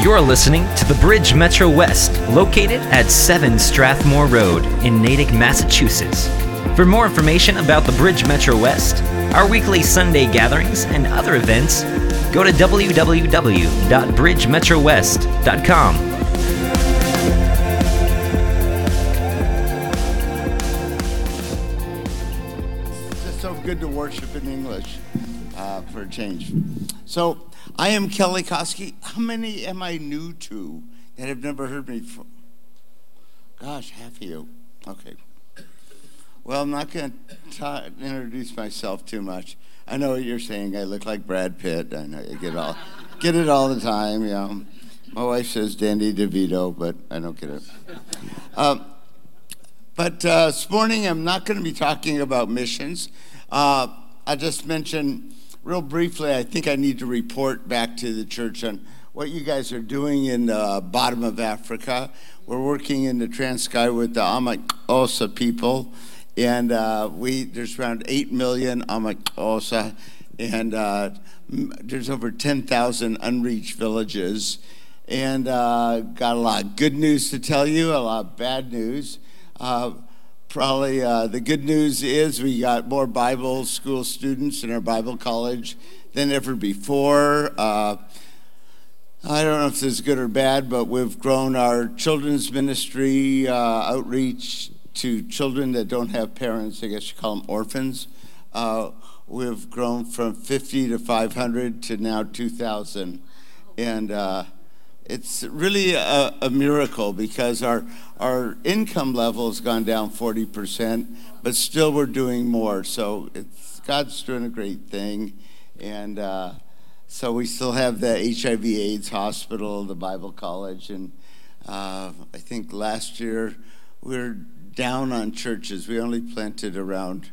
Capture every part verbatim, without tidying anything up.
You're listening to the Bridge Metro West, located at seven Strathmore Road in Natick, Massachusetts. For more information about the Bridge Metro West, our weekly Sunday gatherings, and other events, go to w w w dot bridge metro west dot com. It's so good to worship in English uh, for a change. So, I am Kelly Koski. How many am I new to that have never heard me before? Gosh, half of you. Okay. Well, I'm not going to introduce myself too much. I know what you're saying. I look like Brad Pitt. I know you get all get it all the time. You know, my wife says Danny DeVito, but I don't get it. Um, but uh, this morning, I'm not going to be talking about missions. Uh, I just mentioned real briefly. I think I need to report back to the church on what you guys are doing in the bottom of Africa. We're working in the Transkei with the Amaxhosa people. And uh, we there's around eight million Amaxhosa, and uh, there's over ten thousand unreached villages. And uh, got a lot of good news to tell you, a lot of bad news. Uh, probably uh, the good news is we got more Bible school students in our Bible college than ever before. Uh, I don't know if this is good or bad, but we've grown our children's ministry uh, outreach to children that don't have parents. I guess you call them orphans. Uh, we've grown from fifty to five hundred to now two thousand. And uh, it's really a, a miracle because our, our income level has gone down forty percent, but still we're doing more. So it's, God's doing a great thing. And uh, so we still have the H I V AIDS hospital, the Bible college. And uh, I think last year we we're down on churches. We only planted around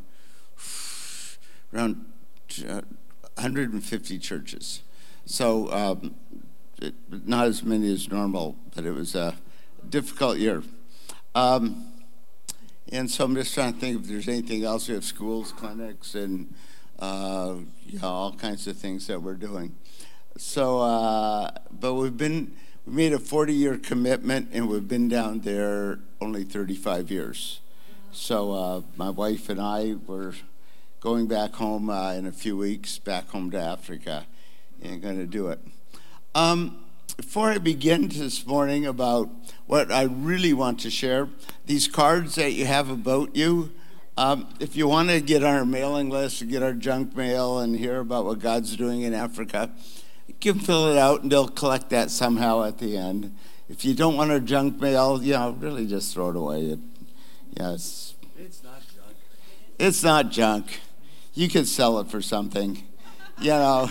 around one hundred fifty churches. So um, it, not as many as normal, but it was a difficult year. Um, and so I'm just trying to think if there's anything else. We have schools, clinics, and uh, you know, all kinds of things that we're doing. So, uh, but we've been, we made a forty-year commitment, and we've been down there only thirty-five years. So uh, my wife and I were going back home uh, in a few weeks, back home to Africa, and going to do it. Um, before I begin this morning about what I really want to share, these cards that you have about you, um, if you want to get on our mailing list, get our junk mail, and hear about what God's doing in Africa, you can fill it out, and they'll collect that somehow at the end. If you don't want our junk mail, you know, really just throw it away. It, yes. It's not junk. It's not junk. You could sell it for something, you know.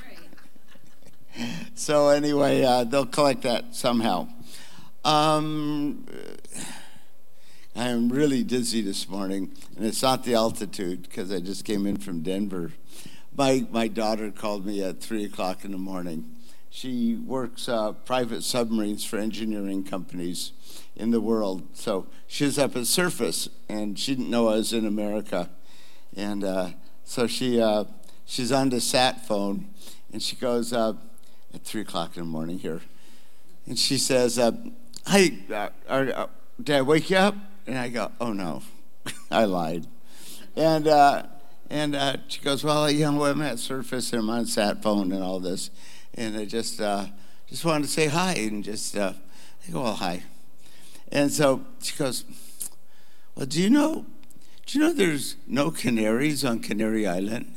So anyway, uh, they'll collect that somehow. Um, I am really dizzy this morning, and it's not the altitude because I just came in from Denver. My my daughter called me at three o'clock in the morning. She works uh, private submarines for engineering companies in the world. So she was up at Surface, and she didn't know I was in America. And uh, so she uh, she's on the sat phone, and she goes uh, at three o'clock in the morning here, and she says, uh, "Hi, uh, are, uh, did I wake you up?" And I go, "Oh no, I lied." And uh, and uh, she goes, "Well, you know, I'm at Surface, and I'm on sat phone and all this." And I just uh, just wanted to say hi, and just uh, I go, "Well, hi." And so she goes, "Well, do you know, do you know there's no canaries on Canary Island?"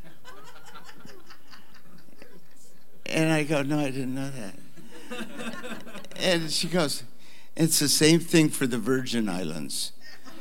And I go, "No, I didn't know that." And she goes, "It's the same thing for the Virgin Islands."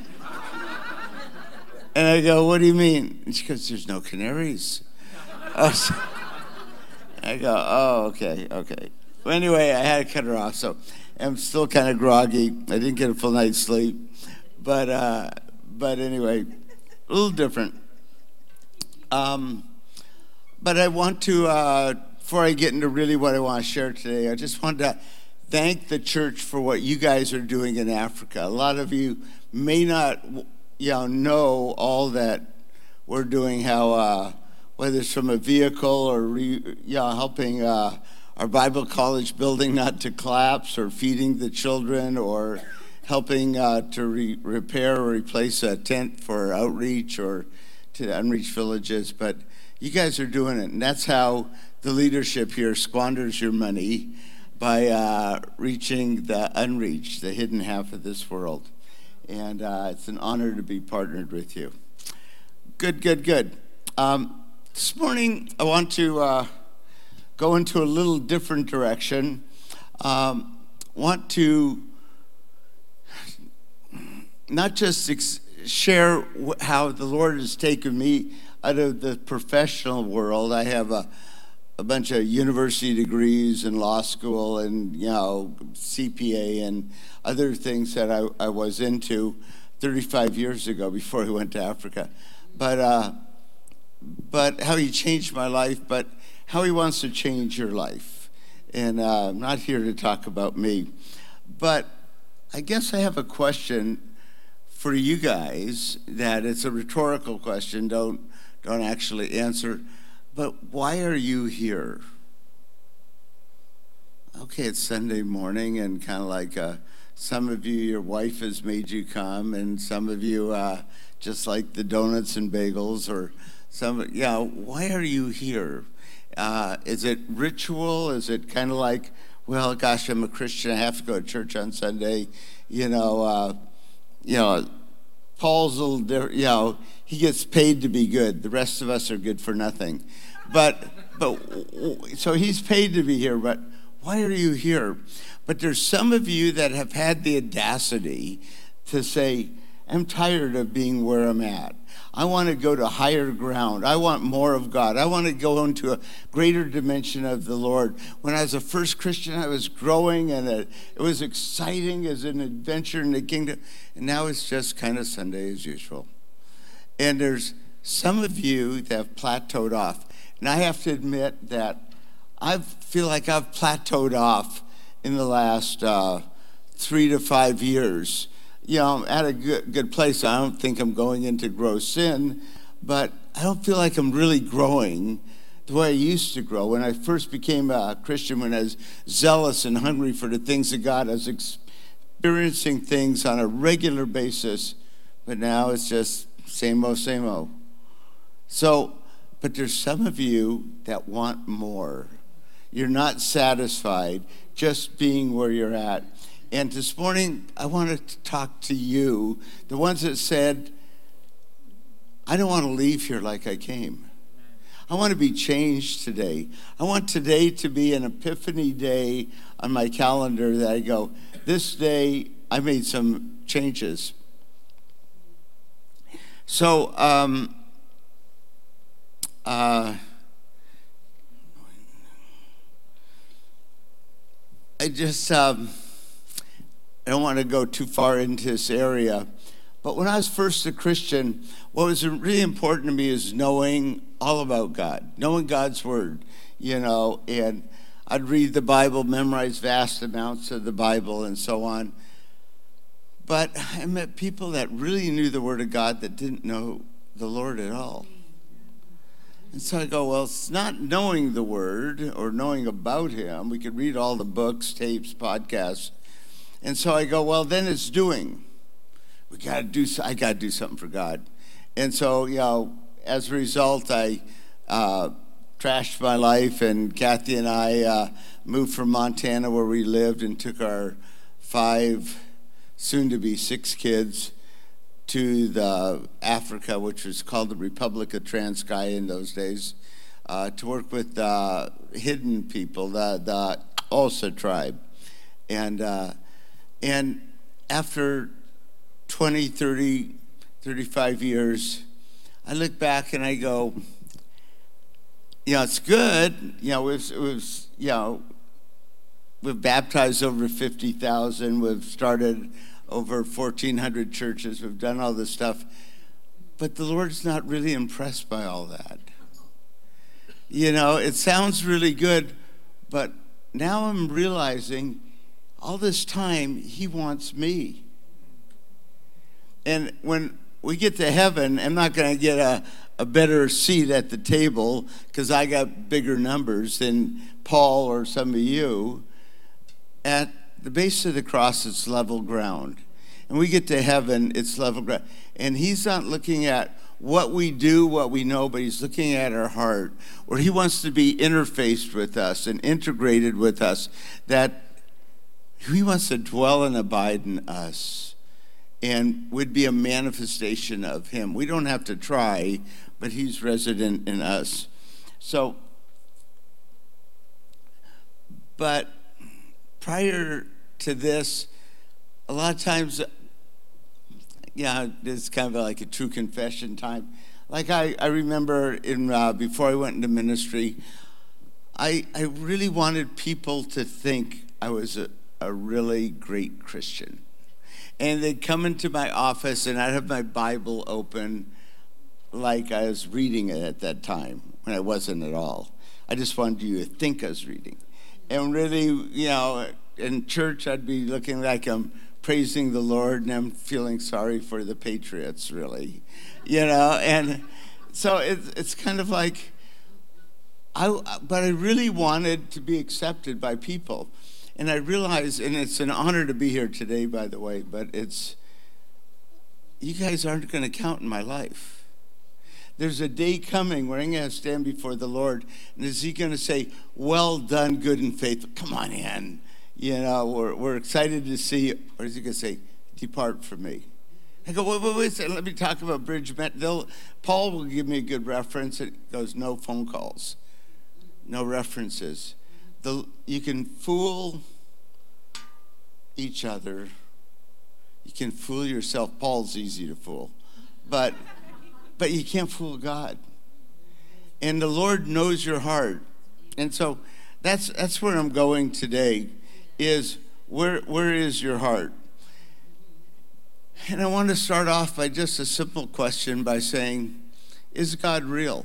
And I go, "What do you mean?" And she goes, "There's no canaries." Oh, so I go, "Oh, okay, okay." Well, anyway, I had to cut her off, so I'm still kind of groggy. I didn't get a full night's sleep, but uh, but anyway, a little different. Um, but I want to, uh, before I get into really what I want to share today, I just want to thank the church for what you guys are doing in Africa. A lot of you may not, you know, know all that we're doing. How uh, whether it's from a vehicle or re, you know, helping uh, our Bible college building not to collapse, or feeding the children, or helping uh, to re- repair or replace a tent for outreach or to unreached villages. But you guys are doing it, and that's how the leadership here squanders your money, by uh, reaching the unreached, the hidden half of this world. And uh, it's an honor to be partnered with you. Good, good, good. Um, this morning, I want to uh, go into a little different direction. Um, want to not just ex- share wh- how the Lord has taken me out of the professional world. I have a a bunch of university degrees and law school and, you know, C P A and other things that I, I was into thirty-five years ago before I went to Africa. But, uh, but how he changed my life, but how he wants to change your life. And uh, I'm not here to talk about me. But I guess I have a question for you guys that it's a rhetorical question. Don't, don't actually answer. But why are you here? Okay, it's Sunday morning, and kind of like uh, some of you, your wife has made you come, and some of you uh, just like the donuts and bagels, or some, yeah, why are you here? Uh, is it ritual? Is it kind of like, well, gosh, I'm a Christian, I have to go to church on Sunday, you know, uh, you know, Paul's a little different, you know, he gets paid to be good. The rest of us are good for nothing. But, but so he's paid to be here, but why are you here? But there's some of you that have had the audacity to say, I'm tired of being where I'm at. I want to go to higher ground. I want more of God. I want to go into a greater dimension of the Lord. When I was a first Christian, I was growing, and it, it was exciting as an adventure in the kingdom. And now it's just kind of Sunday as usual. And there's some of you that have plateaued off. And I have to admit that I feel like I've plateaued off in the last uh, three to five years. You know, I'm at a good, good place. I don't think I'm going into gross sin, but I don't feel like I'm really growing the way I used to grow. When I first became a Christian, when I was zealous and hungry for the things of God, I was experiencing things on a regular basis, but now it's just same old, same old. So, but there's some of you that want more. You're not satisfied just being where you're at. And this morning, I want to talk to you, the ones that said, I don't want to leave here like I came. I want to be changed today. I want today to be an epiphany day on my calendar that I go, this day I made some changes. So, um, uh, I just... Um, I don't want to go too far into this area, but when I was first a Christian, what was really important to me is knowing all about God, knowing God's Word, you know, and I'd read the Bible, memorize vast amounts of the Bible and so on. But I met people that really knew the Word of God that didn't know the Lord at all. And so I go, well, it's not knowing the Word or knowing about Him. We could read all the books, tapes, podcasts. And so I go, well, then it's doing. We got to do. I got to do something for God. And so, you know, as a result, I uh, trashed my life, and Kathy and I uh, moved from Montana, where we lived, and took our five, soon-to-be six kids to the Africa, which was called the Republic of Transkei in those days, uh, to work with uh, hidden people, the the Xhosa tribe, and. Uh, And after twenty, thirty, thirty-five years, I look back and I go, you know, it's good. You know, we've, we've you know, we've baptized over fifty thousand. We've started over fourteen hundred churches. We've done all this stuff. But the Lord's not really impressed by all that. You know, it sounds really good, but now I'm realizing all this time, He wants me. And when we get to heaven, I'm not going to get a, a better seat at the table because I got bigger numbers than Paul or some of you. At the base of the cross, it's level ground. And we get to heaven, it's level ground. And he's not looking at what we do, what we know, but he's looking at our heart, where he wants to be interfaced with us and integrated with us, that he wants to dwell and abide in us and would be a manifestation of him. We don't have to try, but he's resident in us. So, but prior to this, a lot of times, yeah, it's kind of like a true confession time. Like I, I remember in uh, before I went into ministry, I I really wanted people to think I was a, a really great Christian. And they'd come into my office and I'd have my Bible open like I was reading it at that time, when I wasn't at all. I just wanted you to think I was reading. And really, you know, in church I'd be looking like I'm praising the Lord, and I'm feeling sorry for the Patriots, really, you know. And so it's it's kind of like, I. But I really wanted to be accepted by people, and I realized, and it's an honor to be here today, by the way. But it's, you guys aren't going to count in my life. There's a day coming where I'm going to stand before the Lord, and is he going to say, "Well done, good and faithful"? Come on in. You know, we're we're excited to see you. Or is he going to say, "Depart from me"? I go, wait, wait, wait a second. Let me talk about Bridge Met. They'll, Paul will give me a good reference. It goes, no phone calls, no references. The, you can fool each other. You can fool yourself. Paul's easy to fool. But, but you can't fool God. And the Lord knows your heart. And so that's that's where I'm going today. Is where where is your heart? And I want to start off by just a simple question by saying, is God real?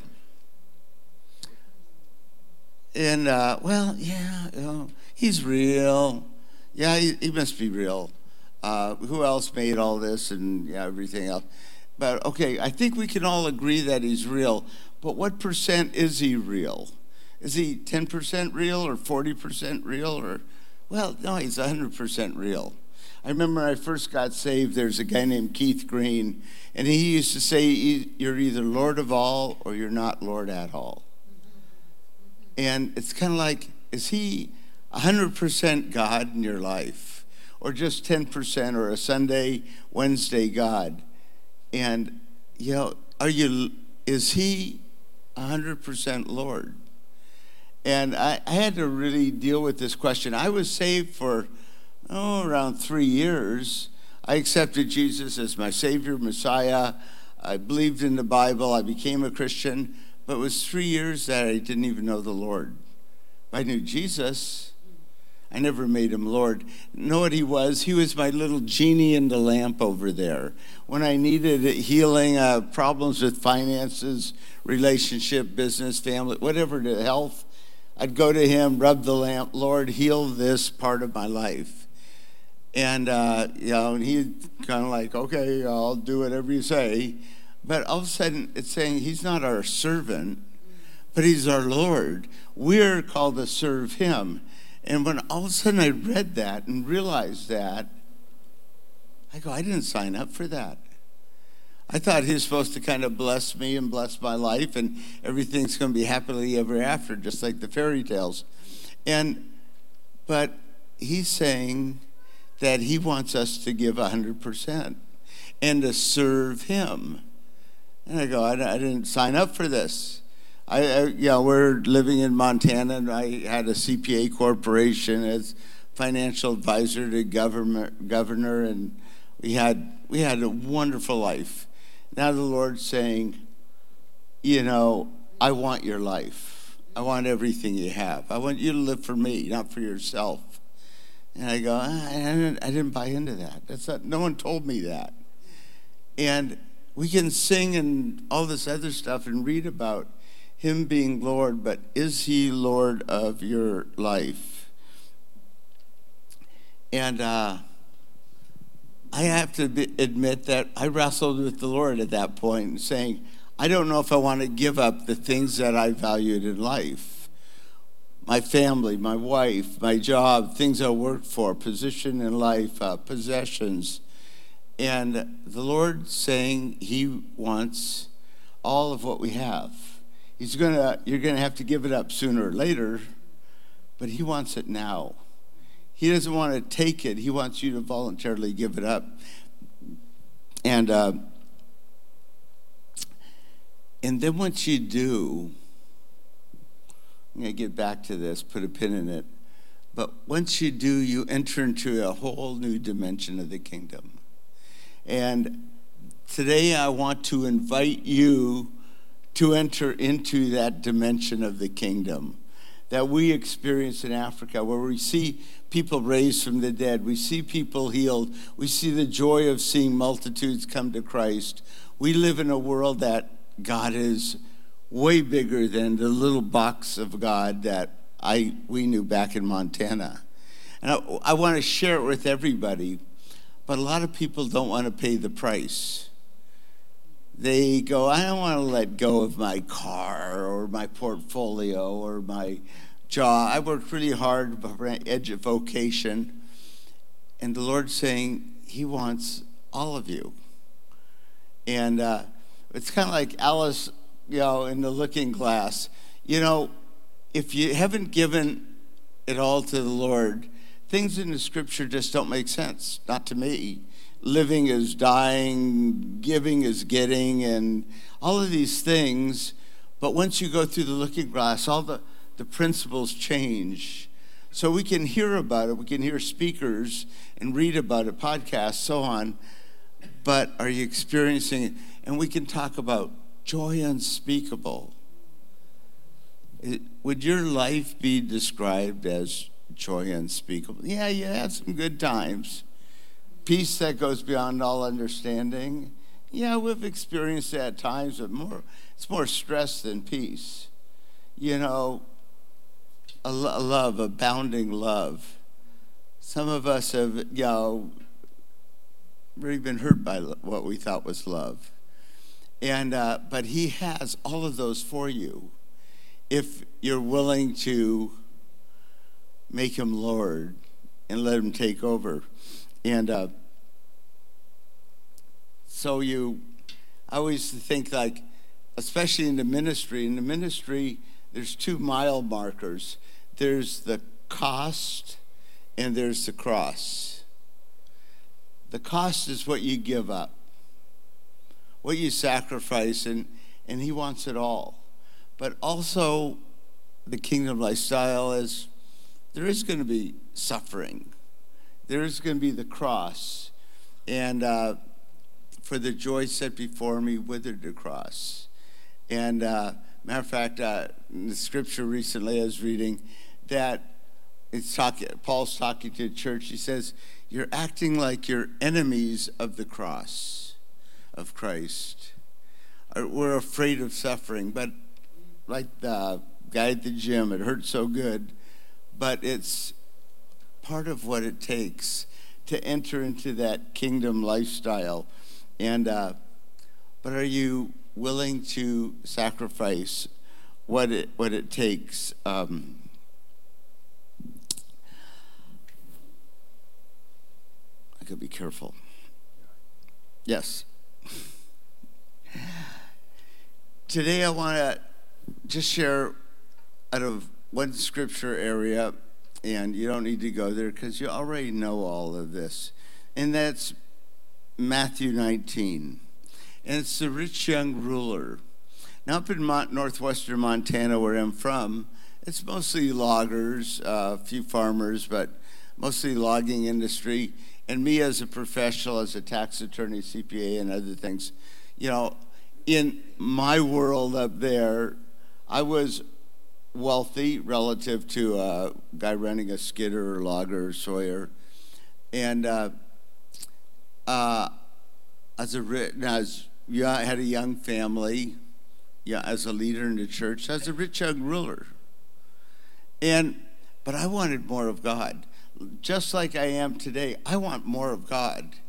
And, uh, well, yeah, you know, he's real. Yeah, he, he must be real. Uh, who else made all this and yeah, everything else? But, okay, I think we can all agree that he's real. But what percent is he real? Is he ten percent real or forty percent real? Or, well, no, he's one hundred percent real. I remember when I first got saved, there's a guy named Keith Green, and he used to say, you're either Lord of all or you're not Lord at all. And it's kind of like, is he one hundred percent God in your life? Or just ten percent or a Sunday, Wednesday God? And, you know, are you, is he one hundred percent Lord? And I, I had to really deal with this question. I was saved for Oh, around three years. I accepted Jesus as my Savior, Messiah. I believed in the Bible. I became a Christian. But it was three years that I didn't even know the Lord. I knew Jesus. I never made him Lord. You know what he was? He was my little genie in the lamp over there. When I needed healing, uh, problems with finances, relationship, business, family, whatever, the health, I'd go to him, rub the lamp, Lord, heal this part of my life. And, uh, you know, and he kind of like, okay, I'll do whatever you say. But all of a sudden, it's saying he's not our servant, but he's our Lord. We're called to serve him. And when all of a sudden I read that and realized that, I go, I didn't sign up for that. I thought he was supposed to kind of bless me and bless my life, and everything's going to be happily ever after, just like the fairy tales. And, but he's saying that he wants us to give one hundred percent and to serve him. And I go, I, I didn't sign up for this. I, I, you know, we're living in Montana, and I had a C P A corporation as financial advisor to government, governor, and we had we had a wonderful life. Now the Lord's saying, you know, I want your life. I want everything you have. I want you to live for me, not for yourself. And I go, ah, I, didn't, I didn't buy into that. That's not, no one told me that. And we can sing and all this other stuff and read about him being Lord, but is he Lord of your life? And uh, I have to be, admit that I wrestled with the Lord at that point and saying, I don't know if I want to give up the things that I valued in life. My family, my wife, my job, things I worked for, position in life, uh, possessions. And the Lord saying he wants all of what we have. He's gonna, you're gonna have to give it up sooner or later, but he wants it now. He doesn't want to take it. He wants you to voluntarily give it up. And uh, and then once you do, I'm going to get back to this, put a pin in it. But once you do, you enter into a whole new dimension of the kingdom. And today I want to invite you to enter into that dimension of the kingdom that we experience in Africa, where we see people raised from the dead, we see people healed, we see the joy of seeing multitudes come to Christ. We live in a world that God is way bigger than the little box of God that I we knew back in Montana. And I, I want to share it with everybody, but a lot of people don't want to pay the price. They go, I don't want to let go of my car or my portfolio or my job. I worked really hard for education. And the Lord's saying he wants all of you. And uh, it's kind of like Alice, you know, in the Looking Glass. You know, if you haven't given it all to the Lord, things in the scripture just don't make sense, not to me. Living is dying, giving is getting, and all of these things. But once you go through the looking glass, all the, the principles change. So we can hear about it, we can hear speakers and read about it, podcasts, so on. But are you experiencing it? And we can talk about joy unspeakable. It, would your life be described as joy unspeakable? Yeah, you had some good times. Peace that goes beyond all understanding. Yeah, we've experienced that at times, but more, it's more stress than peace. You know, a, lo- a love, abounding love. Some of us have, you know, really been hurt by lo- what we thought was love. And uh, but he has all of those for you if you're willing to make him Lord and let him take over. And uh, so you, I always think like, especially in the ministry, in the ministry, there's two mile markers. There's the cost and there's the cross. The cost is what you give up, what you sacrifice, and, and he wants it all. But also the kingdom lifestyle is there is going to be suffering. There's going to be the cross. And uh, for the joy set before me, withered the cross. And uh, matter of fact, uh, in the scripture recently I was reading that it's talking, Paul's talking to the church. He says, you're acting like you're enemies of the cross of Christ. We're afraid of suffering. But like the guy at the gym, it hurts so good. But it's part of what it takes to enter into that kingdom lifestyle. And uh, but are you willing to sacrifice what it what it takes? Um, I could be careful. Yes. Today I want to just share out of one scripture area. And you don't need to go there because you already know all of this. And that's Matthew nineteen. And it's the rich young ruler. Now up in Mont- northwestern Montana where I'm from, it's mostly loggers, uh, a few farmers, but mostly logging industry. And me as a professional, as a tax attorney, C P A, and other things, you know, in my world up there, I was wealthy relative to a guy running a skidder or logger or sawyer. And uh, uh, as a as yeah, I had a young family, yeah, as a leader in the church, as a rich young ruler. And but I wanted more of God. Just like I am today, I want more of God.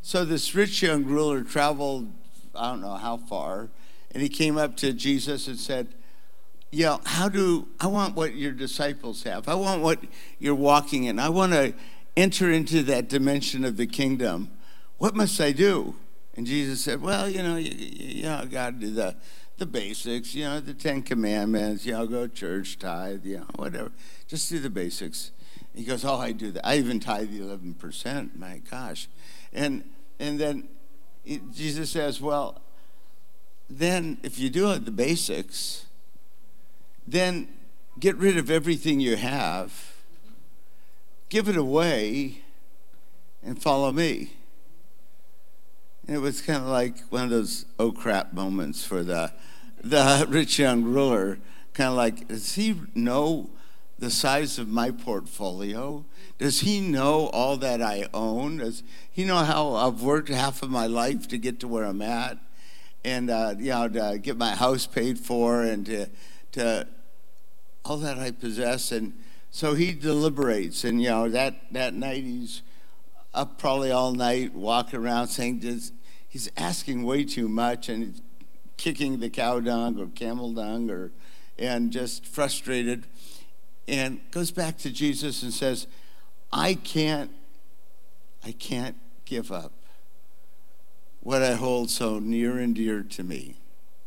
So this rich young ruler traveled, I don't know how far, and he came up to Jesus and said, you know, how do, I want what your disciples have. I want what you're walking in. I want to enter into that dimension of the kingdom. What must I do? And Jesus said, well, you know, you, you know, got to do the, the basics, you know, the Ten Commandments, you know, go to church, tithe, you know, whatever. Just do the basics. He goes, oh, I do that. I even tithe the eleven percent, my gosh. And and then it, Jesus says, well, then if you do the basics, then get rid of everything you have, give it away, and follow me. And it was kind of like one of those oh crap moments for the the rich young ruler. Kind of like, does he know the size of my portfolio? Does he know all that I own? Does he know how I've worked half of my life to get to where I'm at? And, uh, you know, to get my house paid for and to, to all that I possess. And so he deliberates. And, you know, that, that night he's up probably all night, walking around saying, just, he's asking way too much, and he's kicking the cow dung or camel dung, or and just frustrated. And goes back to Jesus and says, I can't, I can't give up what I hold so near and dear to me.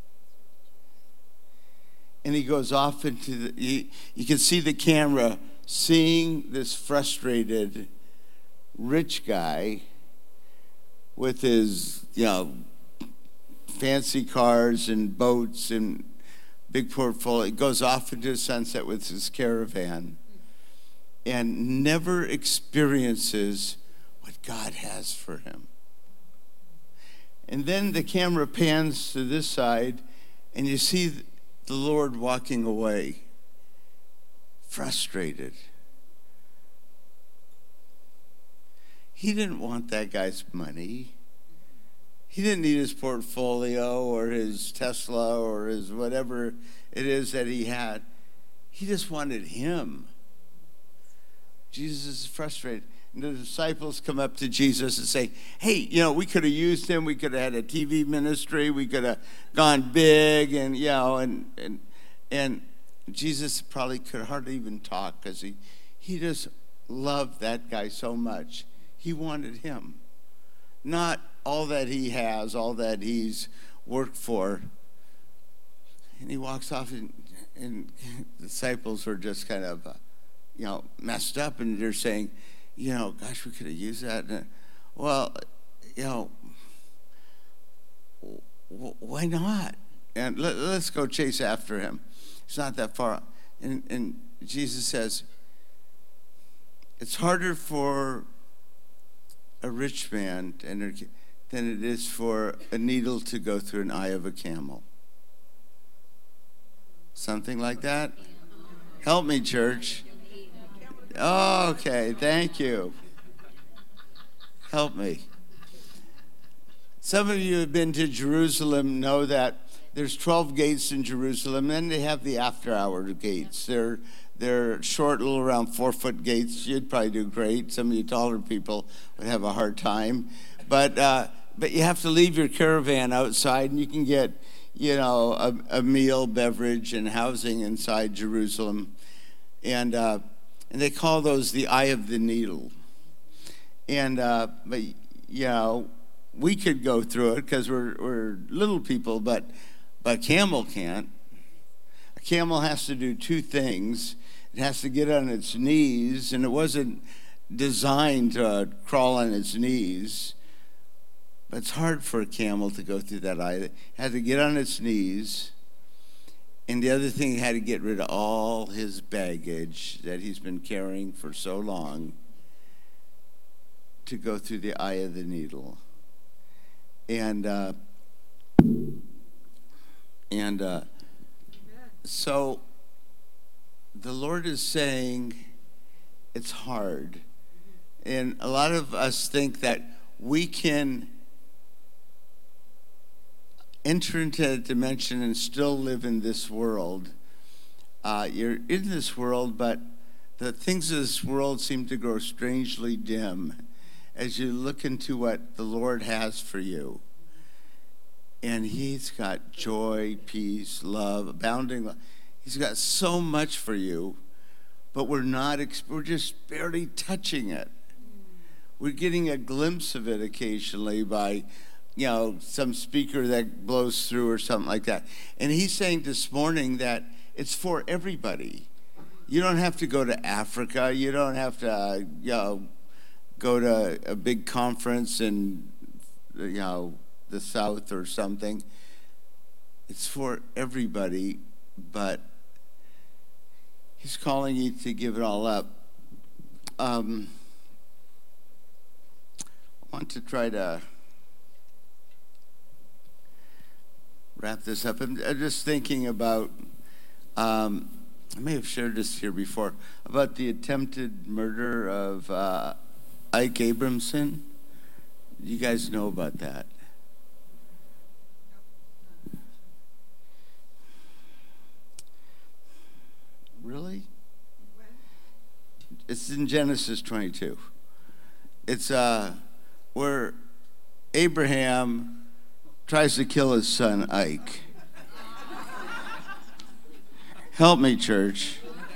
And he goes off into the, you, you can see the camera seeing this frustrated rich guy with his, you know, fancy cars and boats and big portfolio. He goes off into the sunset with his caravan and never experiences what God has for him. And then the camera pans to this side, and you see the Lord walking away, frustrated. He didn't want that guy's money. He didn't need his portfolio or his Tesla or his whatever it is that he had. He just wanted him. Jesus is frustrated. And the disciples come up to Jesus and say, hey, you know, we could have used him. We could have had a T V ministry. We could have gone big. And, you know, and and, and Jesus probably could hardly even talk because he, he just loved that guy so much. He wanted him. Not all that he has, all that he's worked for. And he walks off, and, and the disciples were just kind of, uh, you know, messed up, and they're saying, you know, gosh, we could have used that. And, well, you know, w- why not? And let, let's go chase after him. It's not that far. And, and Jesus says, it's harder for a rich man than it is for a needle to go through an eye of a camel. Something like that? Help me, church. Oh, okay, thank you. Help me. Some of you who have been to Jerusalem know that there's twelve gates in Jerusalem, and then they have the after-hour gates. They're They're short, little around four-foot gates. You'd probably do great. Some of you taller people would have a hard time. But uh, but you have to leave your caravan outside, and you can get, you know, a, a meal, beverage, and housing inside Jerusalem. And uh, and they call those the eye of the needle. And, uh, but, you know, we could go through it because we're, we're little people, but, but a camel can't. A camel has to do two things. It has to get on its knees, and it wasn't designed to crawl on its knees. But it's hard for a camel to go through that eye. It had to get on its knees. And the other thing, he had to get rid of all his baggage that he's been carrying for so long to go through the eye of the needle. And, uh, and, uh, So the Lord is saying it's hard. And a lot of us think that we can enter into a dimension and still live in this world. Uh, you're in this world, but the things of this world seem to grow strangely dim as you look into what the Lord has for you. And he's got joy, peace, love, abounding love. He's got so much for you, but we're not, we're just barely touching it. We're getting a glimpse of it occasionally by, you know, some speaker that blows through or something like that. And he's saying this morning that it's for everybody. You don't have to go to Africa. You don't have to, uh, you know, go to a big conference in, you know, the South or something. It's for everybody, but he's calling you to give it all up. Um, I want to try to wrap this up. I'm, I'm just thinking about, um, I may have shared this here before, about the attempted murder of uh, Ike Abramson. You guys know about that? Really? It's in Genesis twenty-two. It's uh, where Abraham tries to kill his son Ike. Help me, church.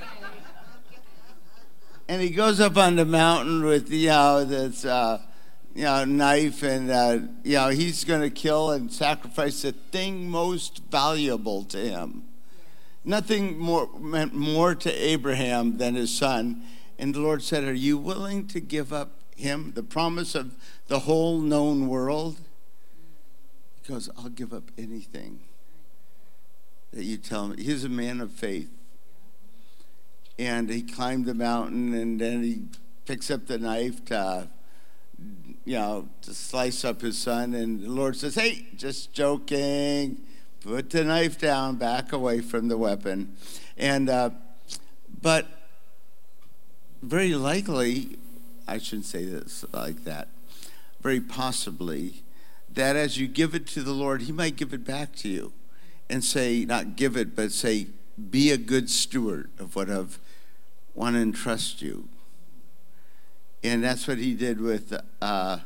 And he goes up on the mountain with, you know, this, uh, you know, knife, and, uh, you know, he's going to kill and sacrifice the thing most valuable to him. Nothing more meant more to Abraham than his son. And the Lord said, are you willing to give up him, the promise of the whole known world? He goes, I'll give up anything that you tell me. He's a man of faith. And he climbed the mountain, and then he picks up the knife to, you know, to slice up his son. And the Lord says, hey, just joking. Put the knife down, back away from the weapon. And, uh, but very likely, I shouldn't say this like that, very possibly, that as you give it to the Lord, he might give it back to you and say, not give it, but say, be a good steward of what I've want to entrust you. And that's what he did with uh,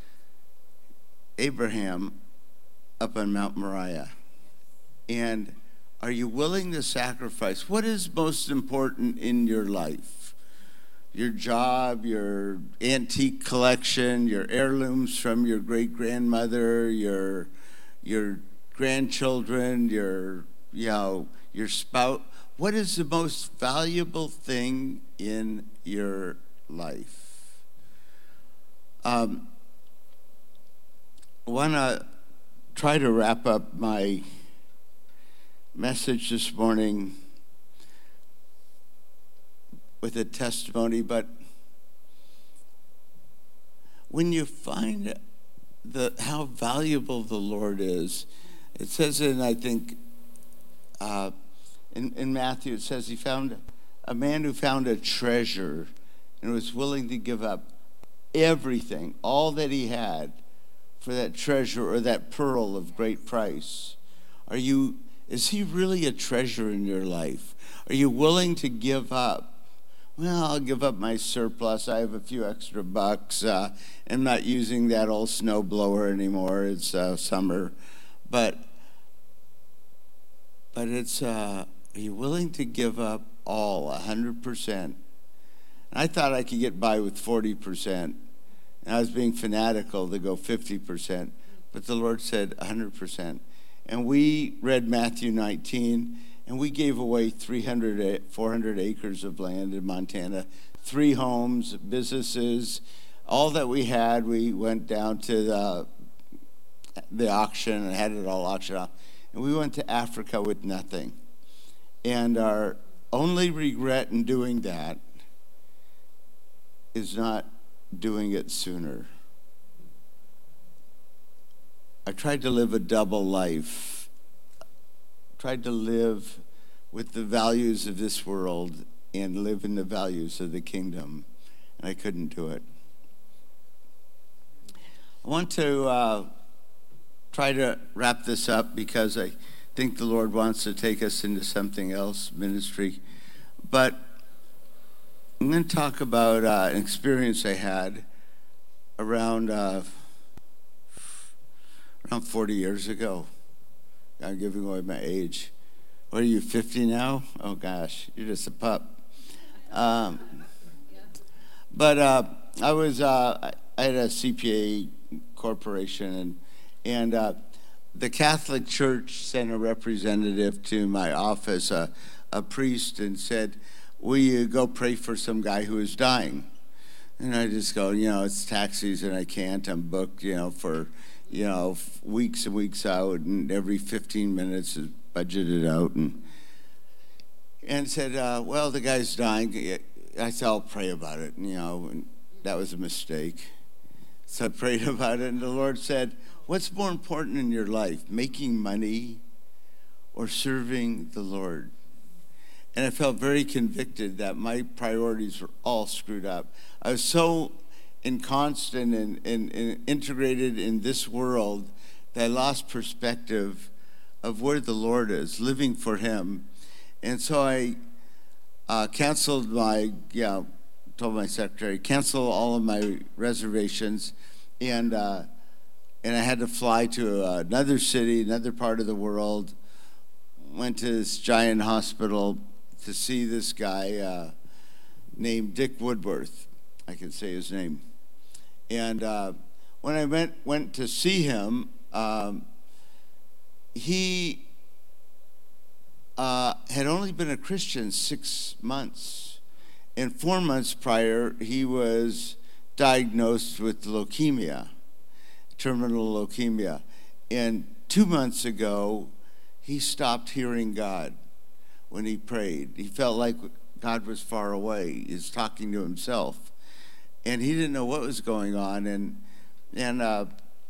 Abraham up on Mount Moriah. And are you willing to sacrifice? What is most important in your life? Your job, your antique collection, your heirlooms from your great-grandmother, your your grandchildren, your, you know, your spouse. What is the most valuable thing in your life? Um, I want to try to wrap up my message this morning with a testimony, but when you find the how valuable the Lord is, it says in, I think, uh, in, in Matthew, it says he found a man who found a treasure and was willing to give up everything, all that he had, for that treasure or that pearl of great price. Are you, is he really a treasure in your life? Are you willing to give up? Well, I'll give up my surplus. I have a few extra bucks. Uh, I'm not using that old snow blower anymore. It's uh, summer. But, but it's, uh, are you willing to give up all, one hundred percent? And I thought I could get by with forty percent. And I was being fanatical to go fifty percent. But the Lord said one hundred percent. And we read Matthew nineteen, and we gave away three hundred, four hundred acres of land in Montana, three homes, businesses, all that we had. We went down to the, the auction and had it all auctioned off. And we went to Africa with nothing. And our only regret in doing that is not doing it sooner. I tried to live a double life. Tried to live with the values of this world and live in the values of the kingdom, and I couldn't do it. I want to uh, try to wrap this up because I think the Lord wants to take us into something else, ministry. But I'm going to talk about uh, an experience I had around uh, around forty years ago. I'm giving away my age. What are you, fifty now? Oh gosh, you're just a pup. Um, but uh, I was uh, I had a C P A corporation, and and uh, the Catholic Church sent a representative to my office, a, a priest, and said, "Will you go pray for some guy who is dying?" And I just go, you know, it's tax season, I can't. I'm booked, you know, for you know weeks and weeks out, and every fifteen minutes is budgeted out, and and said, uh, well, the guy's dying. I said, I'll pray about it, you know, and that was a mistake. So I prayed about it, and the Lord said, what's more important in your life, making money or serving the Lord? And I felt very convicted that my priorities were all screwed up. I was so inconstant and, and, and integrated in this world that I lost perspective of where the Lord is, living for him. And so I uh, canceled my, yeah, told my secretary, cancel all of my reservations, and uh, and I had to fly to uh, another city, another part of the world. Went to this giant hospital to see this guy uh, named Dick Woodworth. I can say his name. And uh, when I went went to see him, um, he uh, had only been a Christian six months. And four months prior, he was diagnosed with leukemia, terminal leukemia. And two months ago, he stopped hearing God when he prayed. He felt like God was far away. He was talking to himself. And he didn't know what was going on. And and uh,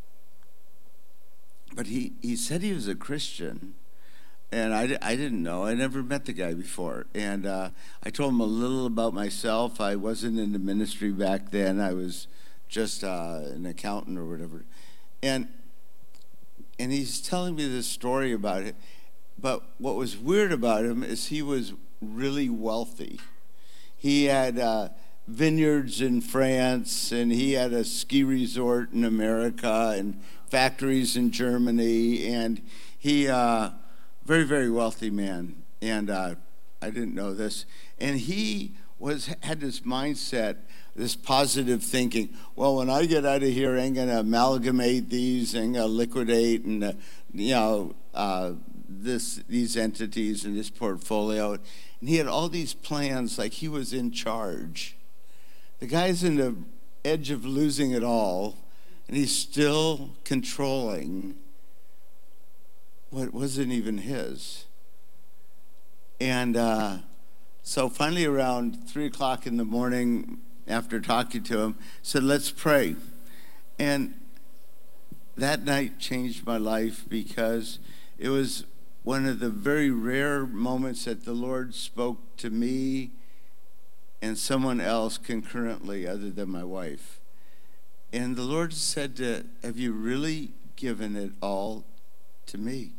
but he, he said he was a Christian. And I, I didn't know. I never met the guy before. And uh, I told him a little about myself. I wasn't in the ministry back then. I was just uh, an accountant or whatever. And and he's telling me this story about it. But what was weird about him is he was really wealthy. He had uh, vineyards in France, and he had a ski resort in America, and factories in Germany, and he... Uh, Very, very wealthy man, and uh, I didn't know this. And he was had this mindset, this positive thinking. Well, when I get out of here, I'm going to amalgamate these and uh, liquidate, and uh, you know uh, this these entities and this portfolio. And he had all these plans, like he was in charge. The guy's in the edge of losing it all, and he's still controlling what wasn't even his. And uh, so finally around three o'clock in the morning, after talking to him, said, let's pray. And that night changed my life, because it was one of the very rare moments that the Lord spoke to me and someone else concurrently other than my wife. And the Lord said, to, have you really given it all to me?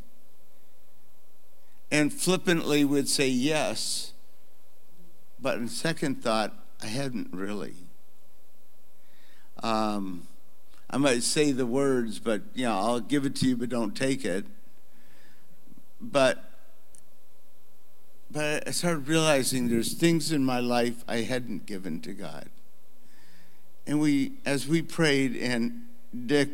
And flippantly would say yes, but in second thought, I hadn't really. Um, I might say the words, but you know, I'll give it to you, but don't take it. But but I started realizing there's things in my life I hadn't given to God. And we, as we prayed, and Dick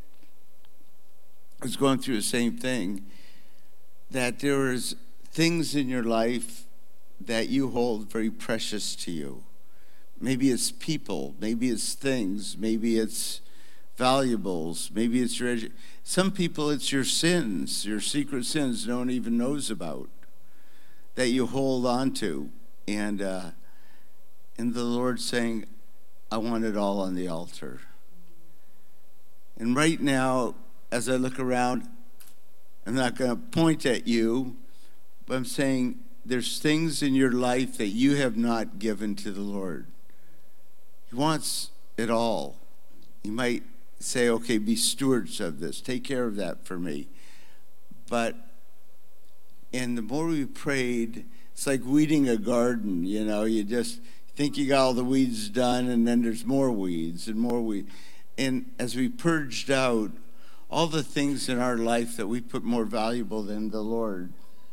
was going through the same thing, that there is things in your life that you hold very precious to you. Maybe it's people, maybe it's things, maybe it's valuables, maybe it's your edu- some people it's your sins, your secret sins no one even knows about, that you hold on to. And uh, and the Lord's saying, I want it all on the altar. And right now, as I look around, I'm not going to point at you, but I'm saying there's things in your life that you have not given to the Lord. He wants it all. You might say, okay, be stewards of this. Take care of that for me. But, and the more we prayed, it's like weeding a garden, you know. You just think you got all the weeds done, and then there's more weeds and more weeds. and as we purged out all the things in our life that we put more valuable than the Lord.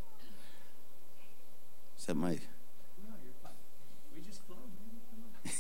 Is that my... No, you're fine. We just flowed. Come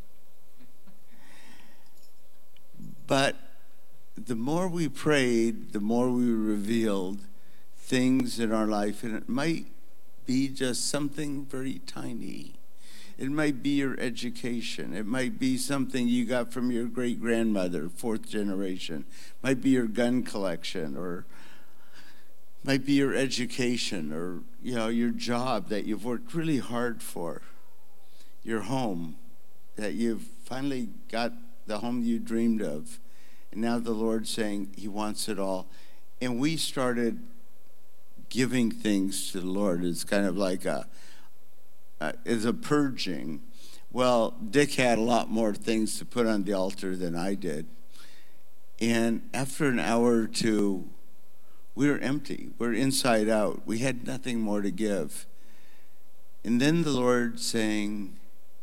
on. But the more we prayed, the more we revealed things in our life, and it might be just something very tiny. It might be your education. It might be something you got from your great-grandmother, fourth generation. It might be your gun collection, or might be your education, or you know, your job that you've worked really hard for, your home, that you've finally got the home you dreamed of. And now the Lord's saying he wants it all. And we started giving things to the Lord. It's kind of like a, uh, is a purging. Well, Dick had a lot more things to put on the altar than I did. And after an hour or two, we were empty. We were inside out. We had nothing more to give. And then the Lord saying,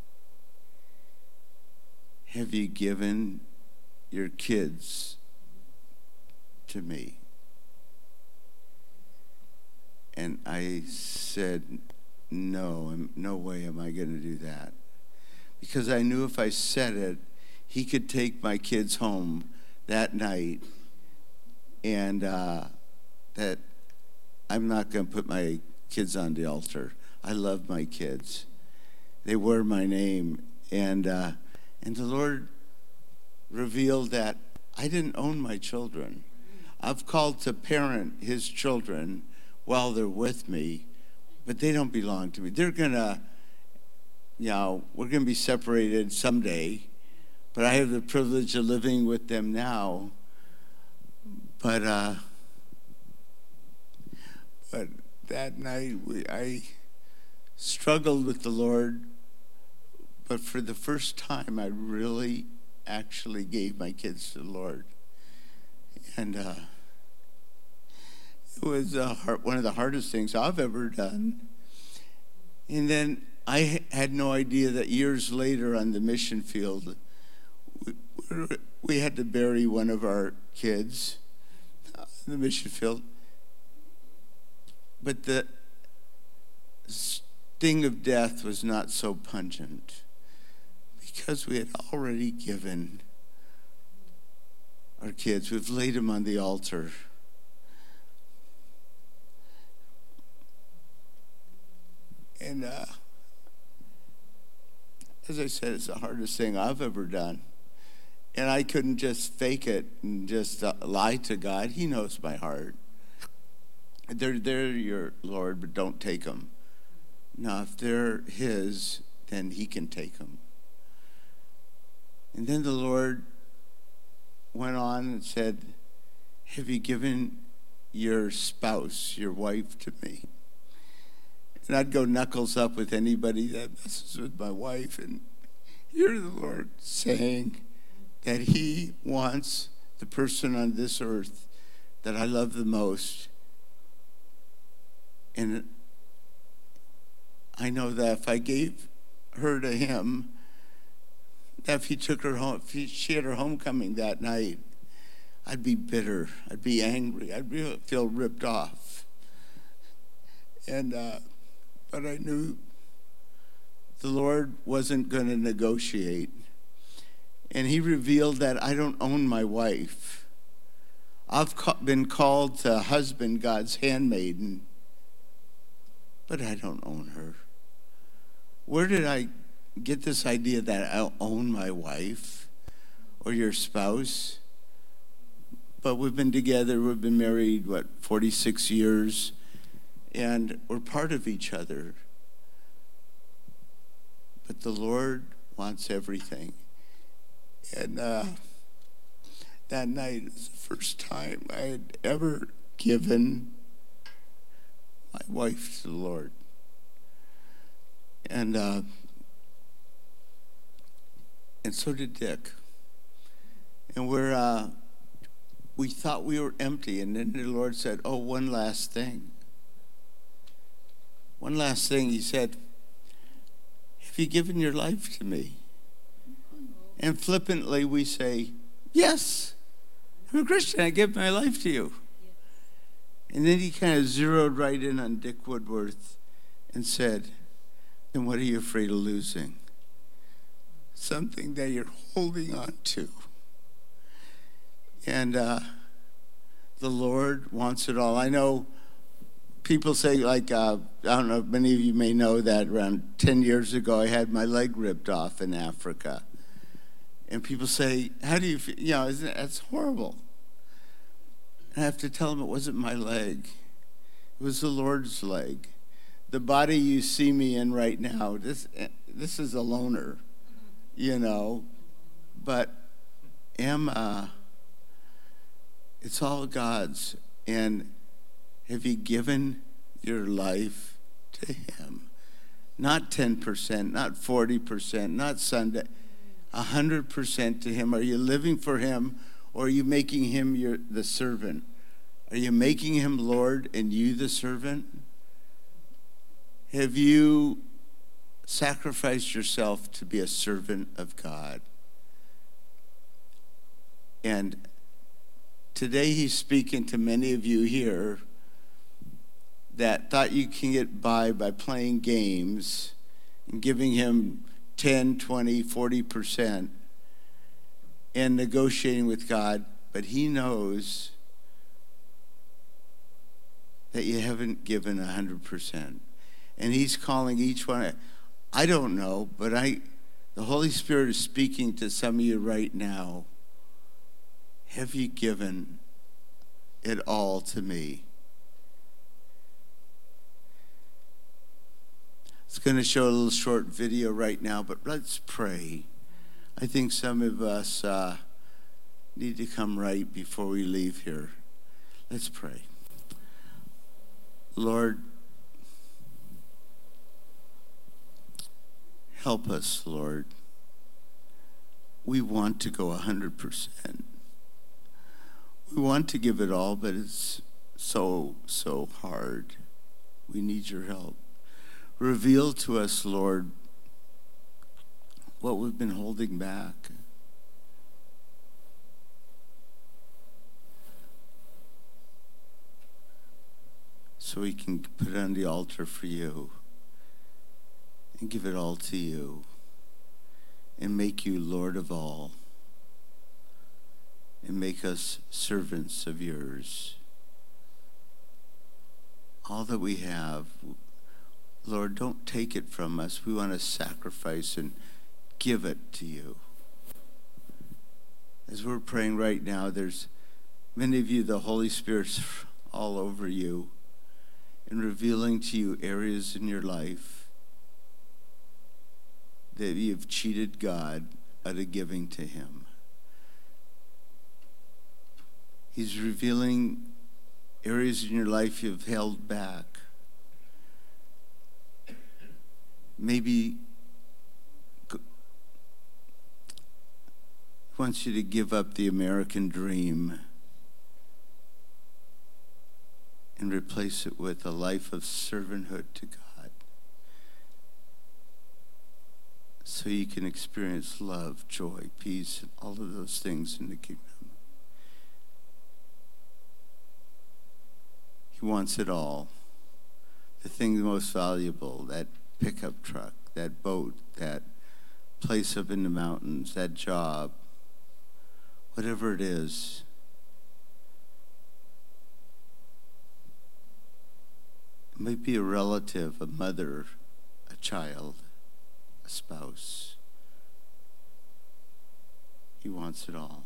have you given your kids to me? And I said, no, no way am I going to do that. Because I knew if I said it, he could take my kids home that night, and uh, that I'm not going to put my kids on the altar. I love my kids. They wear my name. And, uh, and the Lord revealed that I didn't own my children. I've called to parent his children while they're with me, but they don't belong to me. They're going to, you know, we're going to be separated someday, but I have the privilege of living with them now. But uh, but that night, we, I struggled with the Lord, but for the first time, I really actually gave my kids to the Lord. And uh, it was uh, hard, one of the hardest things I've ever done. And then I had no idea that years later on the mission field, we, we had to bury one of our kids on the mission field. But the sting of death was not so pungent because we had already given our kids. We've laid them on the altar. And uh, as I said, it's the hardest thing I've ever done. And I couldn't just fake it and just uh, lie to God. He knows my heart. They're, they're your Lord, but don't take them. Now, if they're his, then he can take them. And then the Lord went on and said, have you given your spouse, your wife, to me? And I'd go knuckles up with anybody that messes with my wife. And hear the Lord saying that he wants the person on this earth that I love the most. And I know that if I gave her to him, that if he took her home, if he, she had her homecoming that night, I'd be bitter. I'd be angry. I'd be, feel ripped off. And uh, but I knew the Lord wasn't going to negotiate. And he revealed that I don't own my wife. I've been called to husband God's handmaiden, but I don't own her. Where did I get this idea that I own my wife or your spouse? But we've been together, we've been married, what, forty-six years, and we're part of each other. But the Lord wants everything. And uh, that night was the first time I had ever given my wife to the Lord. And uh, and so did Dick. And we're uh, we thought we were empty, and then the Lord said, "Oh, one last thing. One last thing." He said, "Have you given your life to me?" And flippantly we say, Yes, I'm a Christian. I give my life to you. And then he kind of zeroed right in on Dick Woodworth and said, then what are you afraid of losing? Something that you're holding on to. And uh, the Lord wants it all. I know people say, like, uh, I don't know, many of you may know that around ten years ago, I had my leg ripped off in Africa. And people say, how do you feel? You know, isn't it, that's horrible. And I have to tell them it wasn't my leg. It was the Lord's leg. The body you see me in right now, this this is a loner, you know. But am uh, it's all God's. And have you given your life to him? Not ten percent, not forty percent, not Sunday. one hundred percent to him. Are you living for him, or are you making him your the servant? Are you making him Lord and you the servant? Have you sacrificed yourself to be a servant of God? And today he's speaking to many of you here that thought you can get by by playing games and giving him ten, twenty, forty percent and negotiating with God, but he knows that you haven't given one hundred percent. And he's calling each one. I don't know, but I, the Holy Spirit is speaking to some of you right now. Have you given it all to me? It's going to show a little short video right now, but let's pray. I think some of us uh, need to come right before we leave here. Let's pray. Lord, help us, Lord. We want to go one hundred percent. We want to give it all, but it's so, so hard. We need your help. Reveal to us, Lord, what we've been holding back. So we can put it on the altar for you and give it all to you and make you Lord of all and make us servants of yours. All that we have, Lord, don't take it from us. We want to sacrifice and give it to you. As we're praying right now, there's many of you, the Holy Spirit's all over you and revealing to you areas in your life that you've cheated God out of giving to him. He's revealing areas in your life you've held back. Maybe he wants you to give up the American dream and replace it with a life of servanthood to God, so you can experience love, joy, peace, and all of those things in the kingdom. He wants it all. The thing most valuable, that pickup truck, that boat, that place up in the mountains, that job, whatever it is. It might be a relative, a mother, a child, a spouse. He wants it all.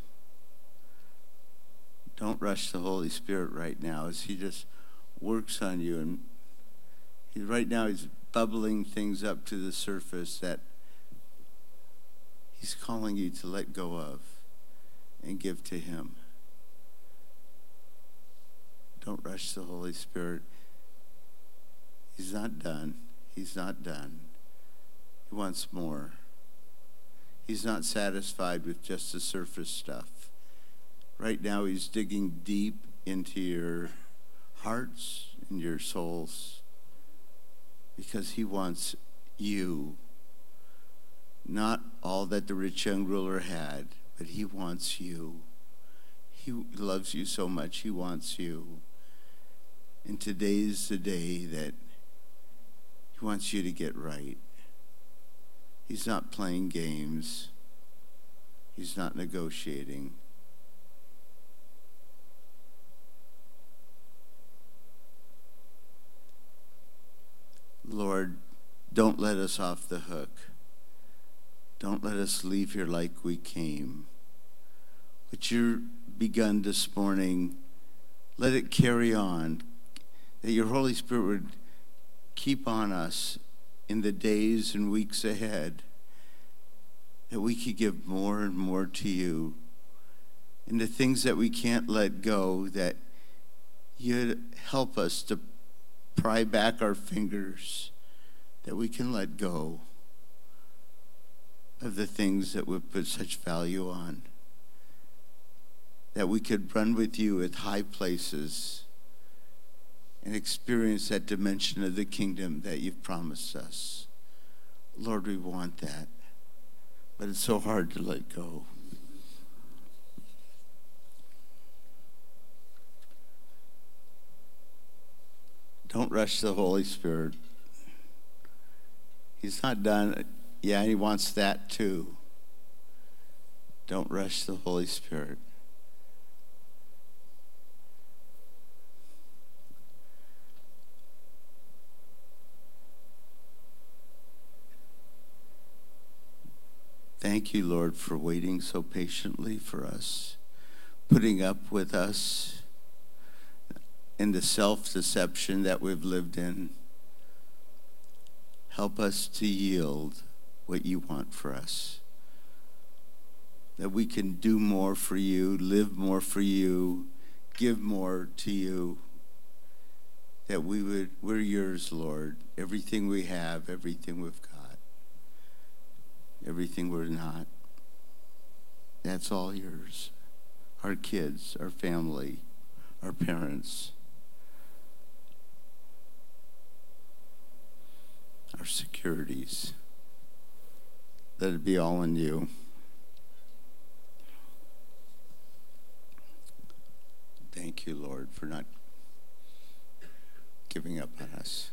Don't rush the Holy Spirit right now as he just works on you. And he, right now he's bubbling things up to the surface that he's calling you to let go of and give to him. Don't rush the Holy Spirit. He's not done. He's not done. He wants more. He's not satisfied with just the surface stuff. Right now, he's digging deep into your hearts and your souls because he wants you, not all that the rich young ruler had, but he wants you. He loves you so much, he wants you. And today's the day that he wants you to get right. He's not playing games. He's not negotiating. Lord, don't let us off the hook. Don't let us leave here like we came. What you've begun this morning, let it carry on. That your Holy Spirit would keep on us in the days and weeks ahead. That we could give more and more to you. And the things that we can't let go, that you'd help us to pry back our fingers, that we can let go of the things that we've put such value on, that we could run with you at high places and experience that dimension of the kingdom that you've promised us. Lord, we want that, but it's so hard to let go. Don't rush the Holy Spirit. He's not done. Yeah, he wants that too. Don't rush the Holy Spirit. Thank you, Lord, for waiting so patiently for us, putting up with us in the self-deception that we've lived in. Help us to yield what you want for us. That we can do more for you, live more for you, give more to you. That we would, we're yours, Lord. Everything we have, everything we've got, everything we're not, that's all yours. Our kids, our family, our parents, our securities. Let it be all in you. Thank you, Lord, for not giving up on us.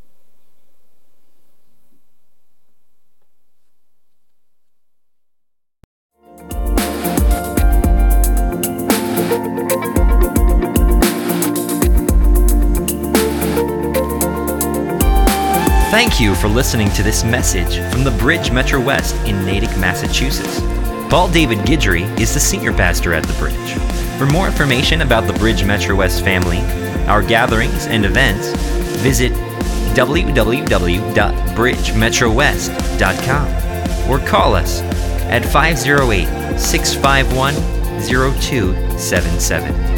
Thank you for listening to this message from the Bridge Metro West in Natick, Massachusetts. Paul David Guidry is the senior pastor at the Bridge. For more information about the Bridge Metro West family, our gatherings and events, visit w w w dot bridge metro west dot com or call us at five oh eight, six five one, oh two seven seven.